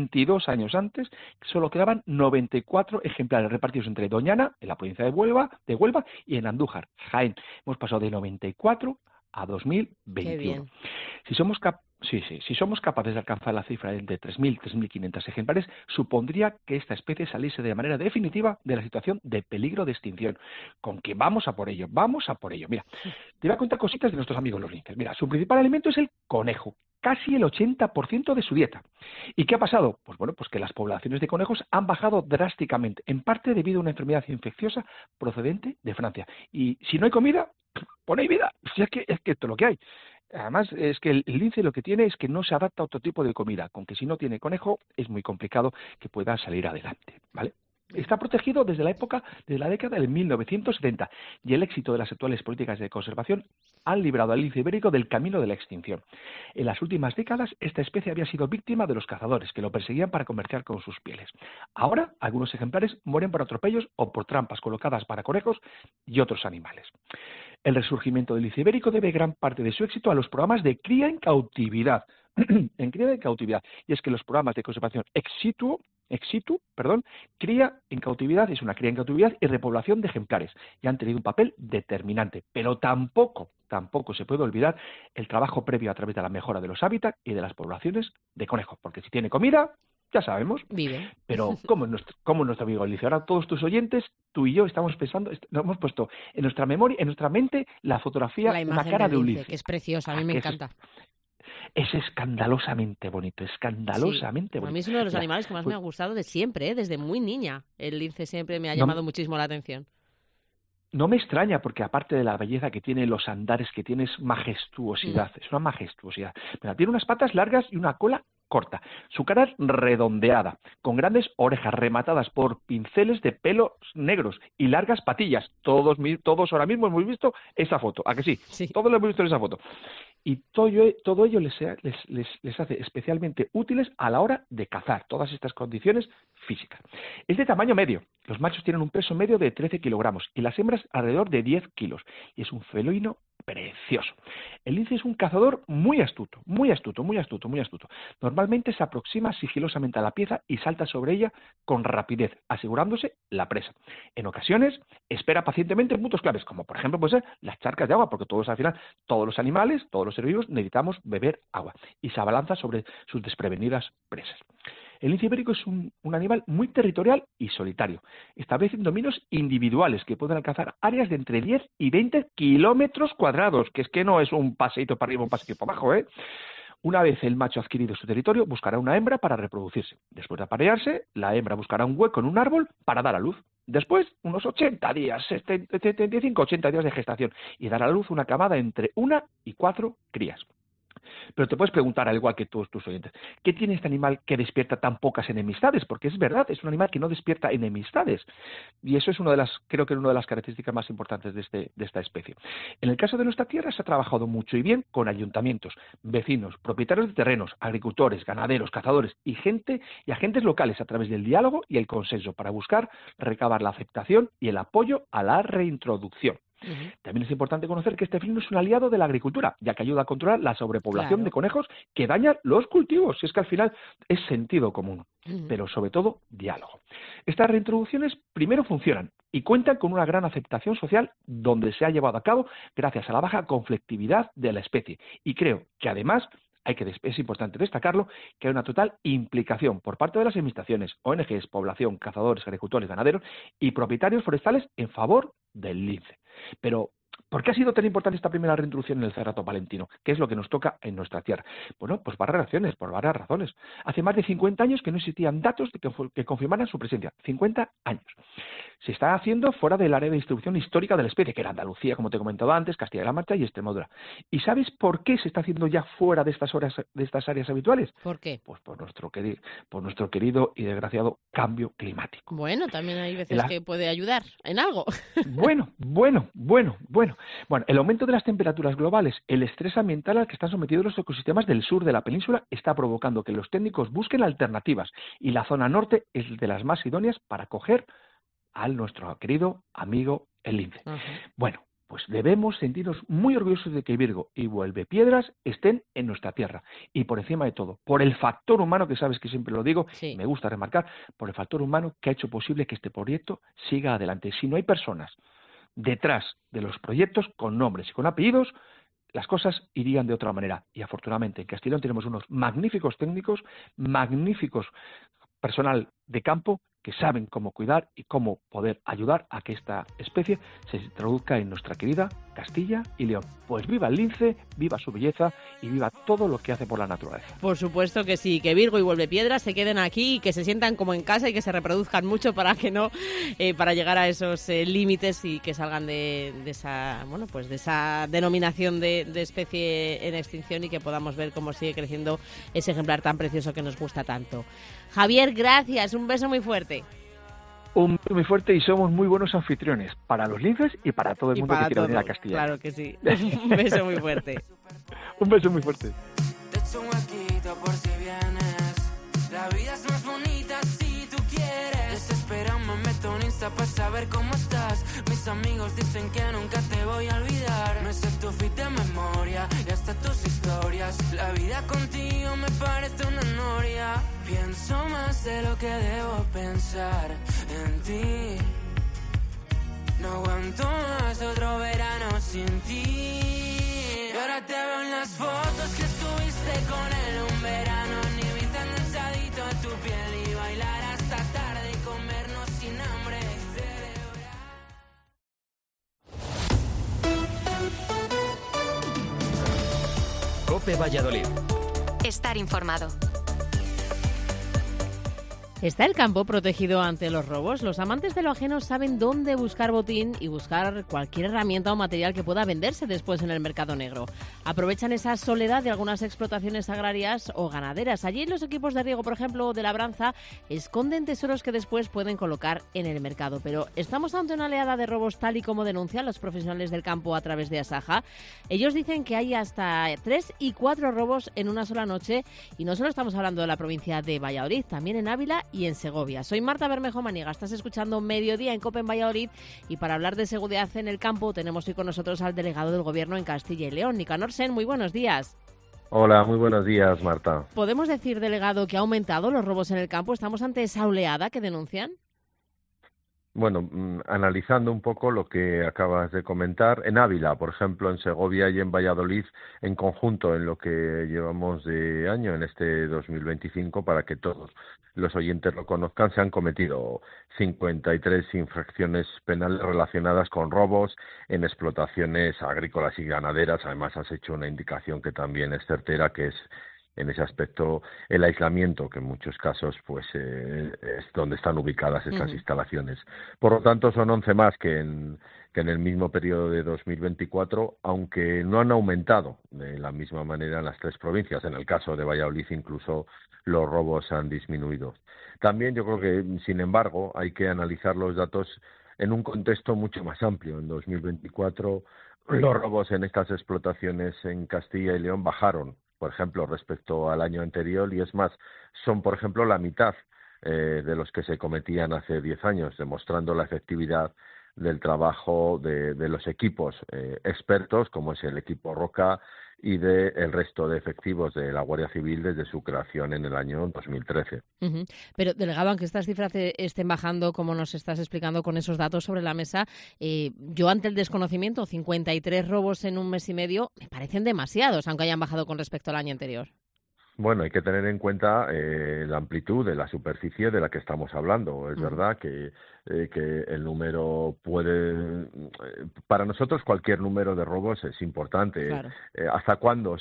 solo quedaban 94 ejemplares repartidos entre Doñana, en la provincia de Huelva, y en Andújar, Jaén. Hemos pasado de 94 a 2021. Qué bien. Si somos capaces de alcanzar la cifra de 3.000, 3.500 ejemplares, supondría que esta especie saliese de manera definitiva de la situación de peligro de extinción. Con que vamos a por ello. Mira, te voy a contar cositas de nuestros amigos los linces. Mira, su principal alimento es el conejo. Casi el 80% de su dieta. ¿Y qué ha pasado? Pues bueno, pues que las poblaciones de conejos han bajado drásticamente, en parte debido a una enfermedad infecciosa procedente de Francia. Y si no hay comida, pues no hay vida. Si es que esto es lo que hay. Además, es que el lince lo que tiene es que no se adapta a otro tipo de comida, con que si no tiene conejo es muy complicado que pueda salir adelante, ¿vale? Está protegido desde la década de 1970 y el éxito de las actuales políticas de conservación han librado al lince ibérico del camino de la extinción. En las últimas décadas, esta especie había sido víctima de los cazadores que lo perseguían para comerciar con sus pieles. Ahora, algunos ejemplares mueren por atropellos o por trampas colocadas para conejos y otros animales. El resurgimiento del lince ibérico debe gran parte de su éxito a los programas de cría en cautividad. Y es que los programas de conservación ex situ, cría en cautividad y repoblación de ejemplares, y han tenido un papel determinante. Pero tampoco se puede olvidar el trabajo previo a través de la mejora de los hábitats y de las poblaciones de conejos, porque si tiene comida, ya sabemos. Vive. Pero como nuestro amigo el lince, ahora todos tus oyentes, tú y yo estamos pensando, nos hemos puesto en nuestra memoria, en nuestra mente, la fotografía, una cara de un lince. Que es preciosa, a mí me encanta. Es escandalosamente bonito, bonito. A mí es uno de los animales que más me ha gustado de siempre, desde muy niña. El lince siempre me ha llamado muchísimo la atención. No me extraña, porque aparte de la belleza que tiene, los andares que tiene, es majestuosidad, es una majestuosidad. Mira, tiene unas patas largas y una cola corta. Su cara es redondeada, con grandes orejas rematadas por pinceles de pelos negros y largas patillas. Todos ahora mismo hemos visto esa foto, ¿a que sí? Sí. Todos lo hemos visto en esa foto. Y todo ello les hace especialmente útiles a la hora de cazar, todas estas condiciones físicas. Es de tamaño medio. Los machos tienen un peso medio de 13 kilogramos y las hembras alrededor de 10 kilos. Y es un felino precioso. El lince es un cazador muy astuto. Normalmente se aproxima sigilosamente a la pieza y salta sobre ella con rapidez, asegurándose la presa. En ocasiones espera pacientemente en puntos claves, como por ejemplo puede ser las charcas de agua, porque todos al final, todos los animales, todos los seres vivos necesitamos beber agua, y se abalanza sobre sus desprevenidas presas. El lince ibérico es un animal muy territorial y solitario. Establecen dominios individuales que pueden alcanzar áreas de entre 10 y 20 kilómetros cuadrados, que es que no es un paseíto para arriba, un paseíto para abajo, ¿eh? Una vez el macho ha adquirido su territorio, buscará una hembra para reproducirse. Después de aparearse, la hembra buscará un hueco en un árbol para dar a luz. Después, unos 80 días, 75, 80 días de gestación, y dará a luz una camada entre 1 y 4 crías. Pero te puedes preguntar, al igual que todos tus oyentes, ¿qué tiene este animal que despierta tan pocas enemistades? Porque es verdad, es un animal que no despierta enemistades. Y eso es creo que es una de las características más importantes de esta especie. En el caso de nuestra tierra se ha trabajado mucho y bien con ayuntamientos, vecinos, propietarios de terrenos, agricultores, ganaderos, cazadores y agentes locales a través del diálogo y el consenso para buscar recabar la aceptación y el apoyo a la reintroducción. También es importante conocer que este felino es un aliado de la agricultura, ya que ayuda a controlar la sobrepoblación de conejos que dañan los cultivos. Si es que al final es sentido común, pero sobre todo diálogo. Estas reintroducciones primero funcionan y cuentan con una gran aceptación social donde se ha llevado a cabo gracias a la baja conflictividad de la especie. Y creo que además es importante destacarlo, que hay una total implicación por parte de las administraciones, ONGs, población, cazadores, agricultores, ganaderos y propietarios forestales en favor del lince. Pero, ¿por qué ha sido tan importante esta primera reintroducción en el cerrato palentino? ¿Qué es lo que nos toca en nuestra tierra? Bueno, pues por varias razones. Hace más de 50 años que no existían datos que confirmaran su presencia. 50 años. Se está haciendo fuera del área de distribución histórica de la especie, que era Andalucía, como te he comentado antes, Castilla-La Mancha y Extremadura. ¿Y sabes por qué se está haciendo ya fuera de estas áreas habituales? ¿Por qué? Pues por nuestro querido y desgraciado cambio climático. Bueno, también hay veces que puede ayudar en algo. Bueno, el aumento de las temperaturas globales, el estrés ambiental al que están sometidos los ecosistemas del sur de la península está provocando que los técnicos busquen alternativas y la zona norte es de las más idóneas para acoger a nuestro querido amigo el lince. Bueno, pues debemos sentirnos muy orgullosos de que Virgo y Vuelvepiedras estén en nuestra tierra. Y por encima de todo, por el factor humano, que sabes que siempre lo digo, me gusta remarcar, por el factor humano que ha hecho posible que este proyecto siga adelante. Si no hay personas detrás de los proyectos con nombres y con apellidos, las cosas irían de otra manera. Y afortunadamente en Castellón tenemos unos magníficos técnicos, magníficos personal de campo que saben cómo cuidar y cómo poder ayudar a que esta especie se introduzca en nuestra querida Castilla y León. Pues viva el lince, viva su belleza y viva todo lo que hace por la naturaleza. Por supuesto que sí, que Virgo y Vuelvepiedras se queden aquí y que se sientan como en casa y que se reproduzcan mucho para que no, para llegar a esos límites y que salgan de esa denominación de especie en extinción y que podamos ver cómo sigue creciendo ese ejemplar tan precioso que nos gusta tanto. Javier, gracias, un beso muy fuerte. Un beso muy fuerte y somos muy buenos anfitriones para los linces y para todo el mundo que quiera venir a Castilla. Claro que sí. Un beso muy fuerte. Un beso muy fuerte. Te echo un huequito por si vienes. La vida es más bonita si tú quieres. Desespera, me meto en Insta para saber cómo estás. Mis amigos dicen que nunca te voy a olvidar. Me sé tu feed de memoria y hasta tus historias. La vida contigo me parece una noria. Pienso más de lo que debo pensar en ti. No aguanto más otro verano sin ti. Y ahora te veo en las fotos que estuviste con él un verano. Ni viste endensadito a tu piel y bailar hasta tarde y comernos sin hambre. COPE Valladolid. Estar informado. ¿Está el campo protegido ante los robos? Los amantes de lo ajeno saben dónde buscar botín y buscar cualquier herramienta o material que pueda venderse después en el mercado negro. Aprovechan esa soledad de algunas explotaciones agrarias o ganaderas. Allí los equipos de riego, por ejemplo, de labranza, esconden tesoros que después pueden colocar en el mercado. Pero ¿estamos ante una oleada de robos tal y como denuncian los profesionales del campo a través de Asaja? Ellos dicen que hay hasta 3 y 4 robos en una sola noche y no solo estamos hablando de la provincia de Valladolid, también en Ávila y en Segovia. Soy Marta Bermejo Maniga, estás escuchando Mediodía en COPE en Valladolid y para hablar de seguridad en el campo tenemos hoy con nosotros al delegado del Gobierno en Castilla y León, Nicanor Sen. Muy buenos días. Hola, muy buenos días, Marta. ¿Podemos decir, delegado, que ha aumentado los robos en el campo? ¿Estamos ante esa oleada que denuncian? Bueno, analizando un poco lo que acabas de comentar, en Ávila, por ejemplo, en Segovia y en Valladolid, en conjunto, en lo que llevamos de año, en este 2025, para que todos los oyentes lo conozcan, se han cometido 53 infracciones penales relacionadas con robos en explotaciones agrícolas y ganaderas. Además, has hecho una indicación que también es certera, que es en ese aspecto el aislamiento, que en muchos casos pues es donde están ubicadas estas instalaciones. Por lo tanto, son 11 más que en el mismo periodo de 2024, aunque no han aumentado de la misma manera en las 3 provincias. En el caso de Valladolid, incluso los robos han disminuido. También yo creo que, sin embargo, hay que analizar los datos en un contexto mucho más amplio. En 2024, los robos en estas explotaciones en Castilla y León bajaron, por ejemplo, respecto al año anterior, y es más, son, por ejemplo, la mitad de los que se cometían hace 10 años, demostrando la efectividad del trabajo de los equipos expertos, como es el equipo Roca, y del resto de efectivos de la Guardia Civil desde su creación en el año 2013. Pero, delegado, aunque estas cifras estén bajando, como nos estás explicando con esos datos sobre la mesa, yo ante el desconocimiento, 53 robos en un mes y medio, me parecen demasiados, aunque hayan bajado con respecto al año anterior. Bueno, hay que tener en cuenta la amplitud de la superficie de la que estamos hablando. Es verdad que el número puede... para nosotros cualquier número de robos es importante. Claro. ¿Hasta cuánto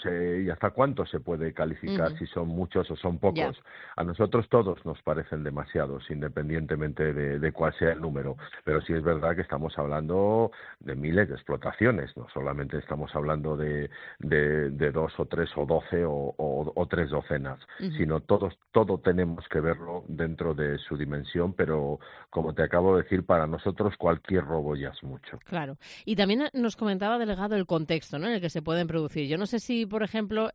se puede calificar si son muchos o son pocos? A nosotros todos nos parecen demasiados, independientemente de cuál sea el número. Pero sí es verdad que estamos hablando de miles de explotaciones. No solamente estamos hablando de 2 o 3 o 12 o 3 docenas, sino todo tenemos que verlo dentro de su dimensión, pero como te acabo de decir, para nosotros cualquier robo ya es mucho. Claro. Y también nos comentaba, delegado, el contexto, ¿no?, en el que se pueden producir. Yo no sé si, por ejemplo,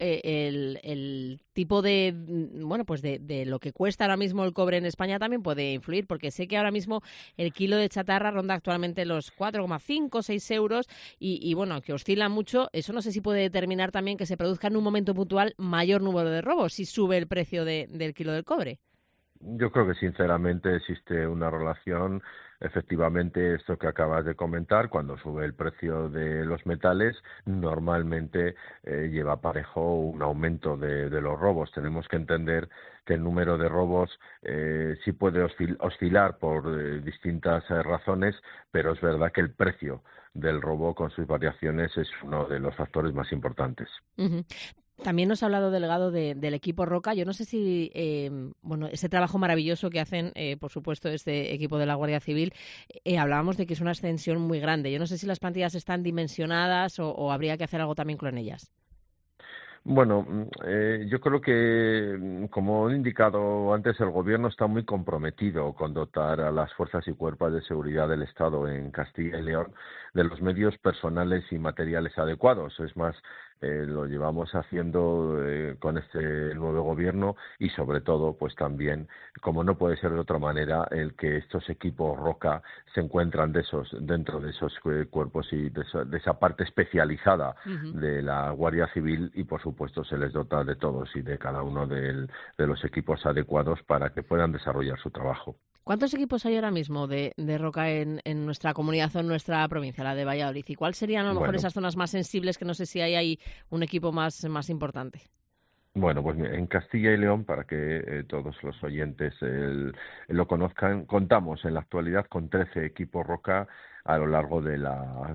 el tipo de, bueno, pues de lo que cuesta ahora mismo el cobre en España también puede influir, porque sé que ahora mismo el kilo de chatarra ronda actualmente los 4,5, 6 euros y bueno, que oscila mucho. Eso no sé si puede determinar también que se produzca en un momento puntual mayor número de robos si sube el precio del kilo del cobre. Yo creo que sinceramente existe una relación. Efectivamente, esto que acabas de comentar, cuando sube el precio de los metales, normalmente lleva parejo un aumento de los robos. Tenemos que entender que el número de robos sí puede oscilar por distintas razones, pero es verdad que el precio del robo con sus variaciones es uno de los factores más importantes. También nos ha hablado, delegado, del equipo Roca. Yo no sé si, bueno, ese trabajo maravilloso que hacen, por supuesto, este equipo de la Guardia Civil, hablábamos de que es una extensión muy grande. Yo no sé si las plantillas están dimensionadas o habría que hacer algo también con ellas. Bueno, yo creo que, como he indicado antes, el Gobierno está muy comprometido con dotar a las fuerzas y cuerpos de seguridad del Estado en Castilla y León de los medios personales y materiales adecuados. Es más, lo llevamos haciendo con este nuevo Gobierno y, sobre todo, pues también, como no puede ser de otra manera, el que estos equipos Roca se encuentran dentro de esos cuerpos y de esa parte especializada de la Guardia Civil y, por supuesto, se les dota de todos y de cada uno de los equipos adecuados para que puedan desarrollar su trabajo. ¿Cuántos equipos hay ahora mismo de Roca en nuestra comunidad o en nuestra provincia, la de Valladolid? ¿Y cuáles serían a lo mejor esas zonas más sensibles que no sé si hay ahí un equipo más importante? Bueno, pues en Castilla y León, para que todos los oyentes lo conozcan, contamos en la actualidad con 13 equipos Roca a lo largo de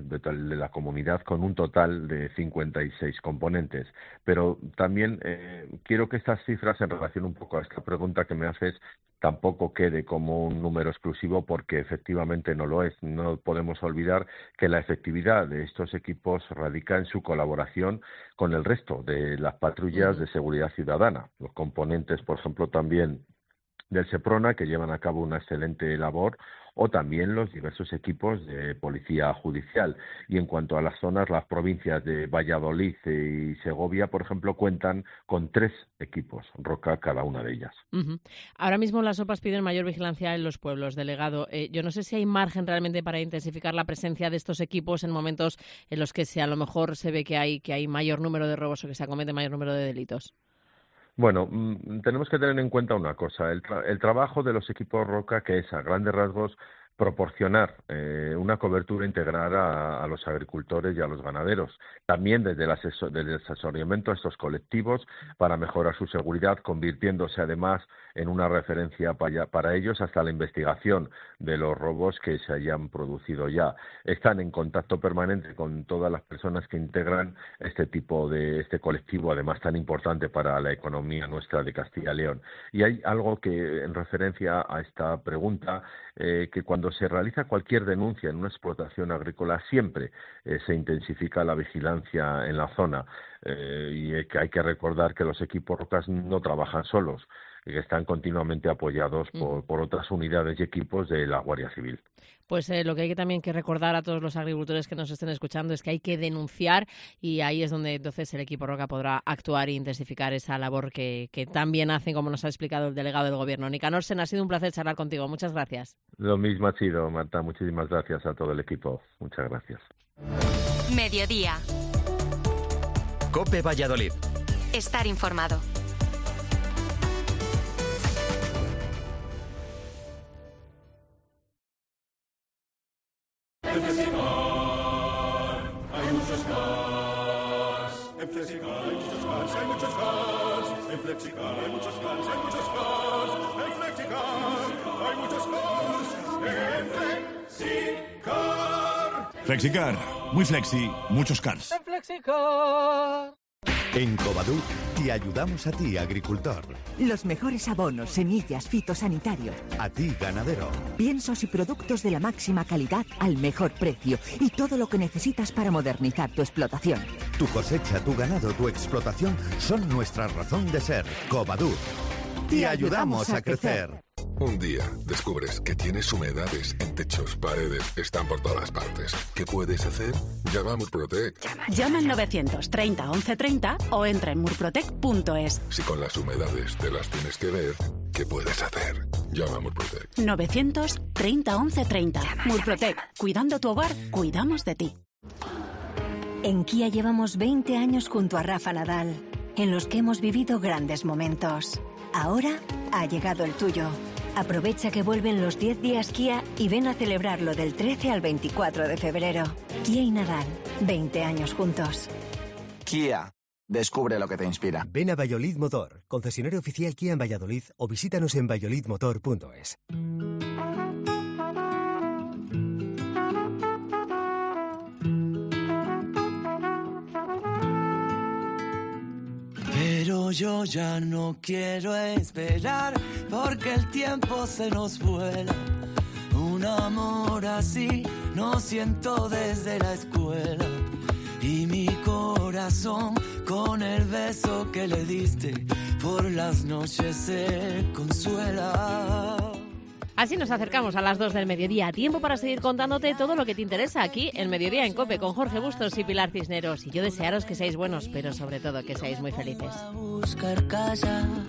la comunidad, con un total de 56 componentes. Pero también quiero que estas cifras, en relación un poco a esta pregunta que me haces, tampoco quede como un número exclusivo, porque efectivamente no lo es. No podemos olvidar que la efectividad de estos equipos radica en su colaboración con el resto de las patrullas de seguridad ciudadana. Los componentes, por ejemplo, también del Seprona, que llevan a cabo una excelente labor, o también los diversos equipos de policía judicial. Y en cuanto a las zonas, las provincias de Valladolid y Segovia, por ejemplo, cuentan con 3 equipos Roca cada una de ellas. Ahora mismo las OPAs piden mayor vigilancia en los pueblos, delegado. Yo no sé si hay margen realmente para intensificar la presencia de estos equipos en momentos en los que a lo mejor se ve que hay mayor número de robos o que se acomete mayor número de delitos. Bueno, tenemos que tener en cuenta una cosa. El trabajo de los equipos Roca, que es a grandes rasgos proporcionar una cobertura integral a los agricultores y a los ganaderos. También desde el asesoramiento a estos colectivos para mejorar su seguridad, convirtiéndose además en una referencia para ellos hasta la investigación de los robos que se hayan producido ya. Están en contacto permanente con todas las personas que integran este colectivo, además tan importante para la economía nuestra de Castilla y León. Y hay algo que, en referencia a esta pregunta, que cuando se realiza cualquier denuncia en una explotación agrícola siempre se intensifica la vigilancia en la zona, y que hay que recordar que los equipos Rocas no trabajan solos, que están continuamente apoyados por otras unidades y equipos de la Guardia Civil. Pues lo que hay que también que recordar a todos los agricultores que nos estén escuchando es que hay que denunciar, y ahí es donde entonces el equipo Roca podrá actuar e intensificar esa labor que también hacen, como nos ha explicado el delegado del Gobierno. Nicanor Sen, ha sido un placer charlar contigo. Muchas gracias. Lo mismo ha sido, Marta. Muchísimas gracias a todo el equipo. Muchas gracias. Mediodía. COPE Valladolid. Estar informado. En Flexicar hay muchos cars. En Flexicar hay muchos cars, hay muchos cars. En Flexicar hay muchos cars, hay muchos cars. En Flexicar hay muchos cars. En Flexicar. Flexicar, muy flexi, muchos cars. En Flexicar. En Covadú te ayudamos a ti, agricultor. Los mejores abonos, semillas, fitosanitario. A ti, ganadero. Piensos y productos de la máxima calidad al mejor precio. Y todo lo que necesitas para modernizar tu explotación. Tu cosecha, tu ganado, tu explotación son nuestra razón de ser. Covadú. Te ayudamos a crecer. Un día descubres que tienes humedades en techos, paredes, están por todas partes. ¿Qué puedes hacer? Llama a Murprotec. Llama al 930 1130 o entra en murprotec.es. Si con las humedades te las tienes que ver, ¿qué puedes hacer? Llama a Murprotec. 930 1130. Murprotec. Cuidando tu hogar, cuidamos de ti. En Kia llevamos 20 años junto a Rafa Nadal, en los que hemos vivido grandes momentos. Ahora ha llegado el tuyo. Aprovecha que vuelven los 10 días Kia y ven a celebrarlo del 13 al 24 de febrero. Kia y Nadal, 20 años juntos. Kia, descubre lo que te inspira. Ven a Valladolid Motor, concesionario oficial Kia en Valladolid, o visítanos en valladolidmotor.es. Pero yo ya no quiero esperar, porque el tiempo se nos vuela. Un amor así no siento desde la escuela. Y mi corazón, con el beso que le diste, por las noches se consuela. Así nos acercamos a las 2 del mediodía. Tiempo para seguir contándote todo lo que te interesa aquí en Mediodía en COPE con Jorge Bustos y Pilar Cisneros. Y yo desearos que seáis buenos, pero sobre todo que seáis muy felices.